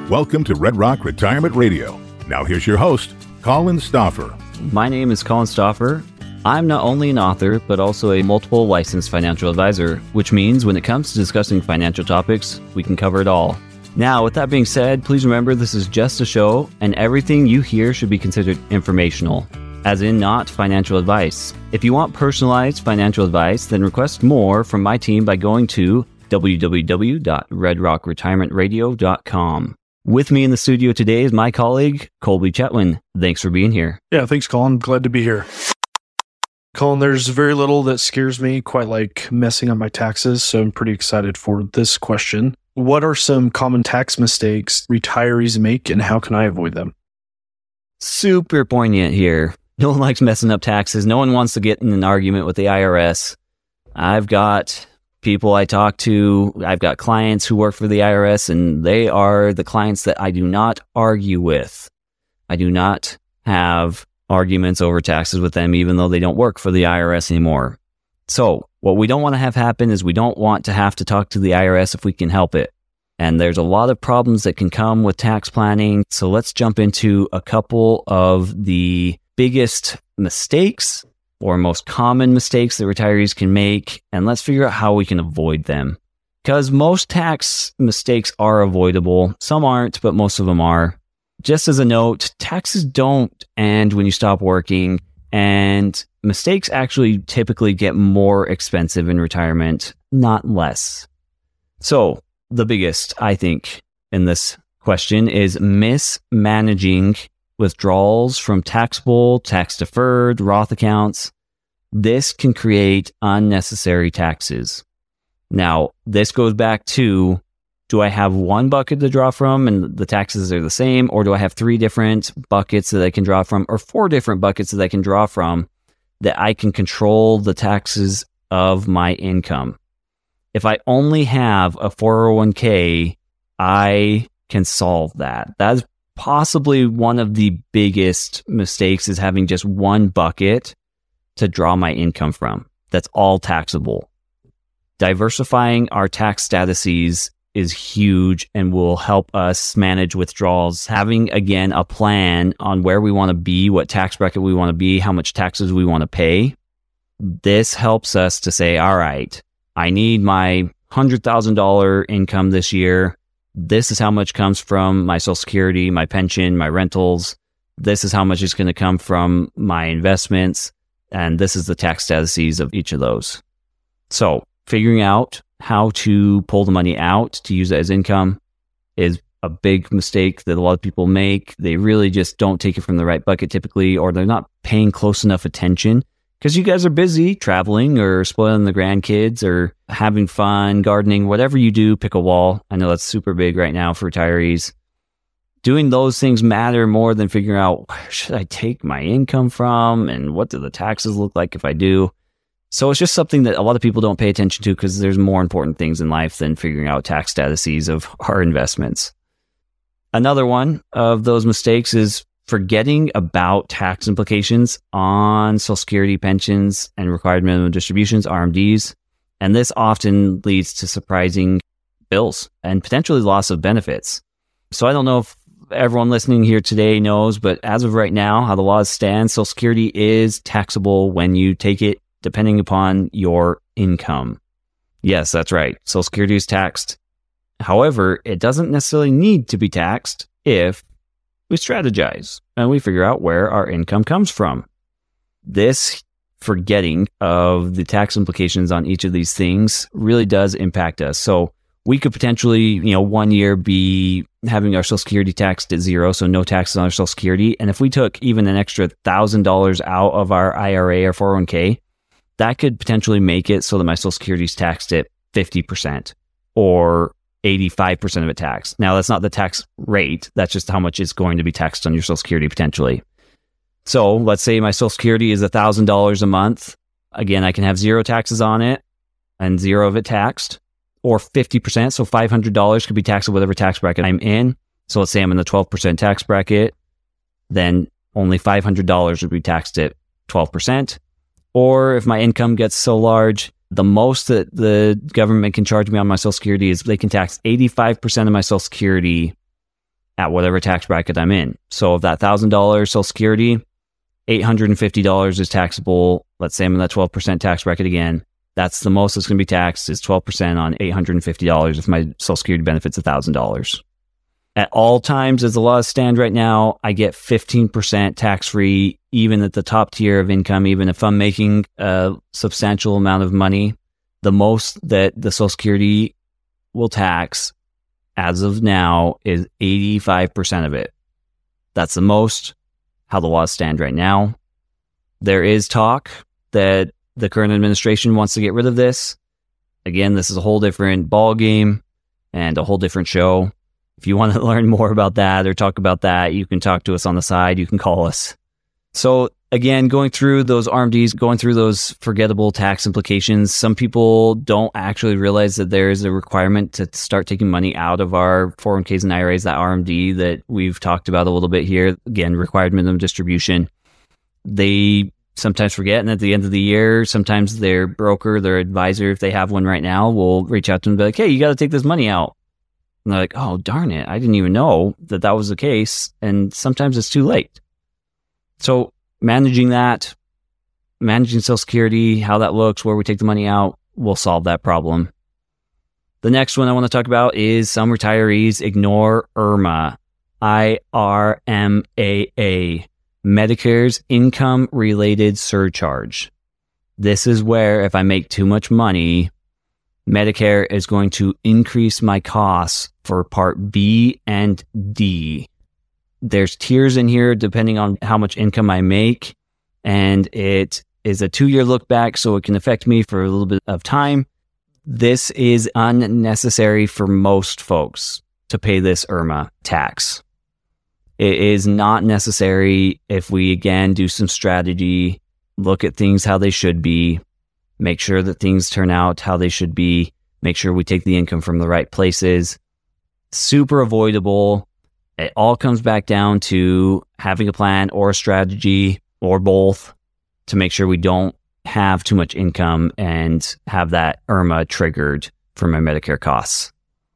Welcome to Red Rock Retirement Radio. Now here's your host, Colin Stoffer. My name is Colin Stoffer. I'm not only an author, but also a multiple licensed financial advisor, which means when it comes to discussing financial topics, we can cover it all. Now, with that being said, please remember this is just a show, and everything you hear should be considered informational, as in not financial advice. If you want personalized financial advice, then request more from my team by going to www.redrockretirementradio.com. With me in the studio today is my colleague, Colby Chetwin. Thanks for being here. Yeah, thanks, Colin. Glad to be here. Colin, there's very little that scares me, quite like messing up my taxes, so I'm pretty excited for this question. What are some common tax mistakes retirees make, and how can I avoid them? Super poignant here. No one likes messing up taxes. No one wants to get in an argument with the IRS. I've got people I talk to, I've got clients who work for the IRS, and they are the clients that I do not argue with. I do not have arguments over taxes with them, even though they don't work for the IRS anymore. So what we don't want to have happen is we don't want to have to talk to the IRS if we can help it. And there's a lot of problems that can come with tax planning. So let's jump into a couple of the biggest mistakes or most common mistakes that retirees can make, and let's figure out how we can avoid them. Because most tax mistakes are avoidable. Some aren't, but most of them are. Just as a note, taxes don't end when you stop working, and mistakes actually typically get more expensive in retirement, not less. So the biggest, I think, in this question is mismanaging withdrawals from taxable, tax-deferred, Roth accounts. This can create unnecessary taxes. Now, this goes back to, do I have one bucket to draw from and the taxes are the same, or do I have 3 different buckets that I can draw from, or 4 different buckets that I can draw from that I can control the taxes of my income? If I only have a 401k, I can solve that. That's possibly one of the biggest mistakes, is having just one bucket to draw my income from. That's all taxable. Diversifying our tax statuses is huge and will help us manage withdrawals. Having, again, a plan on where we want to be, what tax bracket we want to be, how much taxes we want to pay. This helps us to say, all right, I need my $100,000 income this year. This is how much comes from my Social Security, my pension, my rentals. This is how much is going to come from my investments. And this is the tax statuses of each of those. So figuring out how to pull the money out to use it as income is a big mistake that a lot of people make. They really just don't take it from the right bucket typically, or they're not paying close enough attention because you guys are busy traveling or spoiling the grandkids or having fun, gardening, whatever you do, pick a wall. I know that's super big right now for retirees. Doing those things matter more than figuring out, where should I take my income from and what do the taxes look like if I do? So it's just something that a lot of people don't pay attention to because there's more important things in life than figuring out tax statuses of our investments. Another one of those mistakes is forgetting about tax implications on Social Security, pensions, and required minimum distributions, RMDs. And this often leads to surprising bills and potentially loss of benefits. So I don't know if everyone listening here today knows, but as of right now, how the laws stand, Social Security is taxable when you take it, depending upon your income. Yes, that's right. Social Security is taxed. However, it doesn't necessarily need to be taxed if we strategize and we figure out where our income comes from. This forgetting of the tax implications on each of these things really does impact us. So we could potentially, 1 year be having our Social Security taxed at 0, so no taxes on our Social Security. And if we took even an extra $1,000 out of our IRA or 401k, that could potentially make it so that my Social Security is taxed at 50% or 85% of it taxed. Now, that's not the tax rate. That's just how much is going to be taxed on your Social Security potentially. So let's say my Social Security is $1,000 a month. Again, I can have 0 taxes on it and 0 of it taxed, or 50%. So $500 could be taxed at whatever tax bracket I'm in. So let's say I'm in the 12% tax bracket, then only $500 would be taxed at 12%. Or if my income gets so large, the most that the government can charge me on my Social Security is they can tax 85% of my Social Security at whatever tax bracket I'm in. So of that $1,000 Social Security, $850 is taxable. Let's say I'm in that 12% tax bracket again. That's the most that's going to be taxed is 12% on $850 if my Social Security benefit's $1,000. At all times, as the laws stand right now, I get 15% tax-free, even at the top tier of income, even if I'm making a substantial amount of money. The most that the Social Security will tax as of now is 85% of it. That's the most, how the laws stand right now. There is talk that the current administration wants to get rid of this. Again, this is a whole different ball game and a whole different show. If you want to learn more about that or talk about that, you can talk to us on the side. You can call us. So again, going through those RMDs, going through those forgettable tax implications, some people don't actually realize that there is a requirement to start taking money out of our 401ks and IRAs, that RMD that we've talked about a little bit here. Again, required minimum distribution. They sometimes forget, and at the end of the year, sometimes their broker, their advisor, if they have one right now, will reach out to them and be like, hey, you got to take this money out. And they're like, oh, darn it, I didn't even know that that was the case. And sometimes it's too late. So managing that, managing Social Security, how that looks, where we take the money out, will solve that problem. The next one I want to talk about is some retirees ignore IRMAA, IRMAA, Medicare's income-related surcharge. This is where if I make too much money, Medicare is going to increase my costs for Part B and D. There's tiers in here depending on how much income I make, and it is a 2-year look back, so it can affect me for a little bit of time. This is unnecessary for most folks to pay this IRMAA tax. It is not necessary if we, again, do some strategy, look at things how they should be, make sure that things turn out how they should be, make sure we take the income from the right places. Super avoidable. It all comes back down to having a plan or a strategy or both to make sure we don't have too much income and have that IRMAA triggered for my Medicare costs.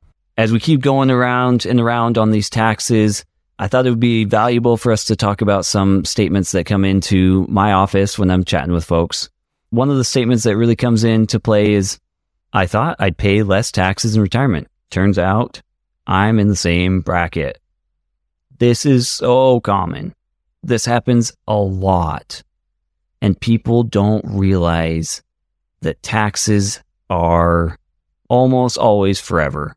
As we keep going around and around on these taxes, I thought it would be valuable for us to talk about some statements that come into my office when I'm chatting with folks. One of the statements that really comes into play is, I thought I'd pay less taxes in retirement. Turns out I'm in the same bracket. This is so common. This happens a lot. And people don't realize that taxes are almost always forever.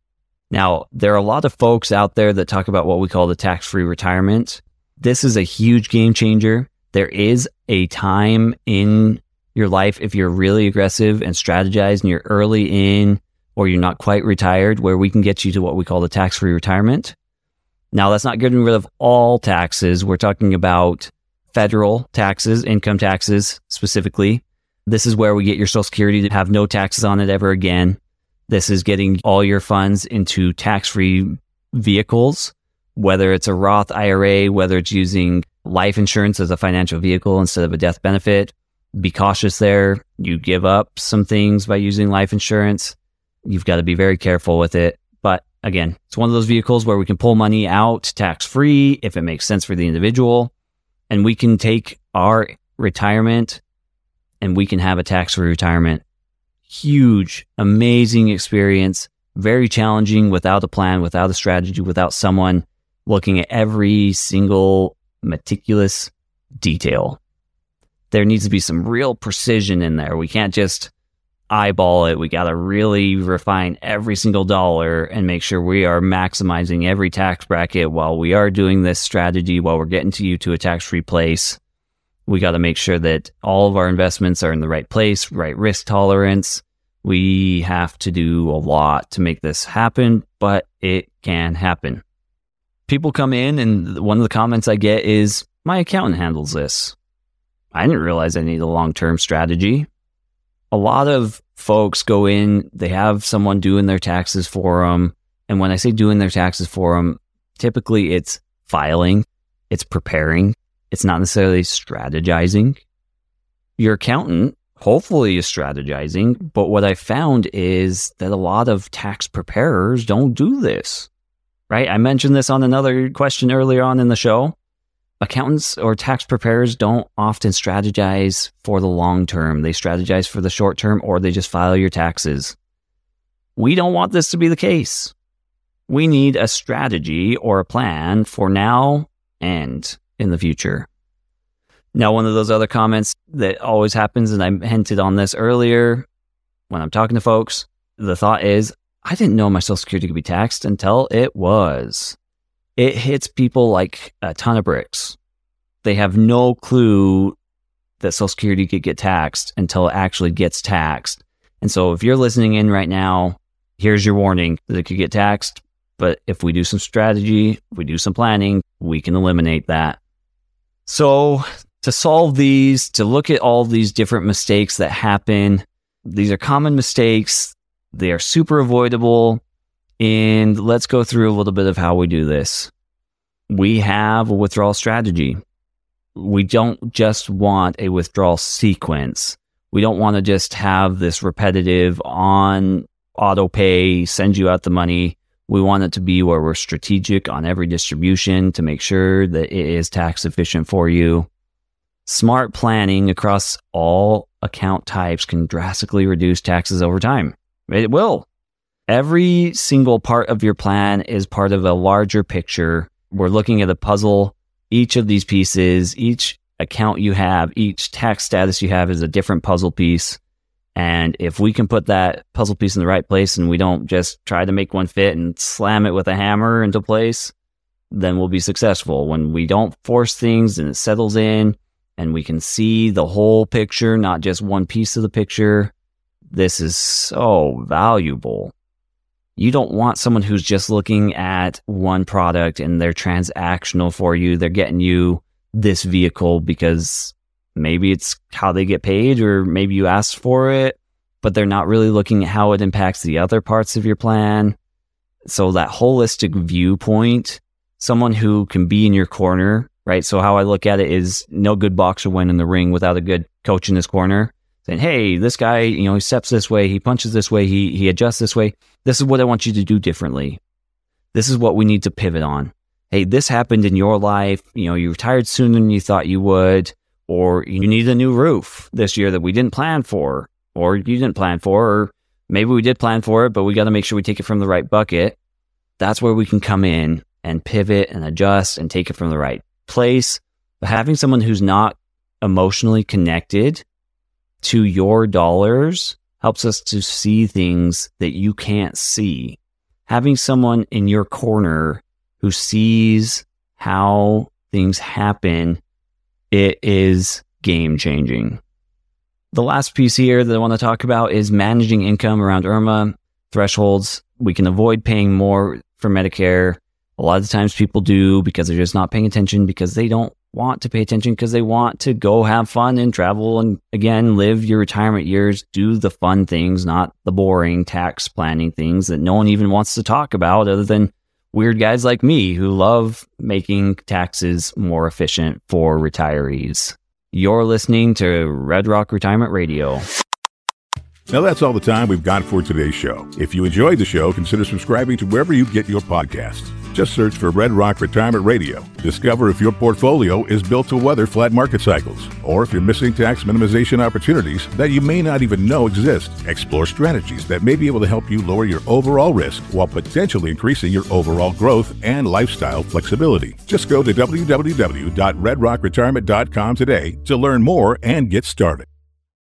Now, there are a lot of folks out there that talk about what we call the tax-free retirement. This is a huge game changer. There is a time in your life, if you're really aggressive and strategize and you're early in or you're not quite retired, where we can get you to what we call the tax-free retirement. Now, that's not getting rid of all taxes. We're talking about federal taxes, income taxes specifically. This is where we get your Social Security to have no taxes on it ever again. This is getting all your funds into tax-free vehicles, whether it's a Roth IRA, whether it's using life insurance as a financial vehicle instead of a death benefit. Be cautious there. You give up some things by using life insurance. You've got to be very careful with it. But again, it's one of those vehicles where we can pull money out tax-free if it makes sense for the individual. And we can take our retirement and we can have a tax-free retirement. Huge, amazing experience. Very challenging without a plan, without a strategy, without someone looking at every single meticulous detail. There needs to be some real precision in there. We can't just eyeball it. We got to really refine every single dollar and make sure we are maximizing every tax bracket while we are doing this strategy, while we're getting to you to a tax-free place. We got to make sure that all of our investments are in the right place, right risk tolerance. We have to do a lot to make this happen, but it can happen. People come in and one of the comments I get is, my accountant handles this. I didn't realize I need a long-term strategy. A lot of folks go in, they have someone doing their taxes for them. And when I say doing their taxes for them, typically it's filing, it's preparing. It's not necessarily strategizing. Your accountant hopefully is strategizing, but what I found is that a lot of tax preparers don't do this, right? I mentioned this on another question earlier on in the show. Accountants or tax preparers don't often strategize for the long term. They strategize for the short term, or they just file your taxes. We don't want this to be the case. We need a strategy or a plan for now and in the future. Now, one of those other comments that always happens, and I hinted on this earlier when I'm talking to folks, the thought is, I didn't know my Social Security could be taxed until it was. It hits people like a ton of bricks. They have no clue that Social Security could get taxed until it actually gets taxed. And so if you're listening in right now, here's your warning that it could get taxed. But if we do some strategy, if we do some planning, we can eliminate that. So to solve these, to look at all these different mistakes that happen, these are common mistakes. They are super avoidable. And let's go through a little bit of how we do this. We have a withdrawal strategy. We don't just want a withdrawal sequence. We don't want to just have this repetitive on auto pay, send you out the money. We want it to be where we're strategic on every distribution to make sure that it is tax efficient for you. Smart planning across all account types can drastically reduce taxes over time. It will. Every single part of your plan is part of a larger picture. We're looking at a puzzle. Each of these pieces, each account you have, each tax status you have is a different puzzle piece. And if we can put that puzzle piece in the right place and we don't just try to make one fit and slam it with a hammer into place, then we'll be successful. When we don't force things and it settles in and we can see the whole picture, not just one piece of the picture, this is so valuable. You don't want someone who's just looking at one product and they're transactional for you. They're getting you this vehicle because maybe it's how they get paid, or maybe you asked for it, but they're not really looking at how it impacts the other parts of your plan. So that holistic viewpoint, someone who can be in your corner, right? So how I look at it is no good boxer win in the ring without a good coach in his corner saying, hey, this guy, he steps this way, he punches this way, he adjusts this way. This is what I want you to do differently. This is what we need to pivot on. Hey, this happened in your life. You retired sooner than you thought you would, or you need a new roof this year that we didn't plan for, or you didn't plan for, or maybe we did plan for it, but we got to make sure we take it from the right bucket. That's where we can come in and pivot and adjust and take it from the right place. But having someone who's not emotionally connected to your dollars helps us to see things that you can't see. Having someone in your corner who sees how things happen, it is game changing. The last piece here that I want to talk about is managing income around IRMAA thresholds. We can avoid paying more for Medicare. A lot of the times people do because they're just not paying attention, because they don't want to pay attention, because they want to go have fun and travel and, again, live your retirement years, do the fun things, not the boring tax planning things that no one even wants to talk about other than weird guys like me who love making taxes more efficient for retirees. You're listening to Red Rock Retirement Radio. Now that's all the time we've got for today's show. If you enjoyed the show, consider subscribing to wherever you get your podcasts. Just search for Red Rock Retirement Radio. Discover if your portfolio is built to weather flat market cycles, or if you're missing tax minimization opportunities that you may not even know exist. Explore strategies that may be able to help you lower your overall risk while potentially increasing your overall growth and lifestyle flexibility. Just go to www.redrockretirement.com today to learn more and get started.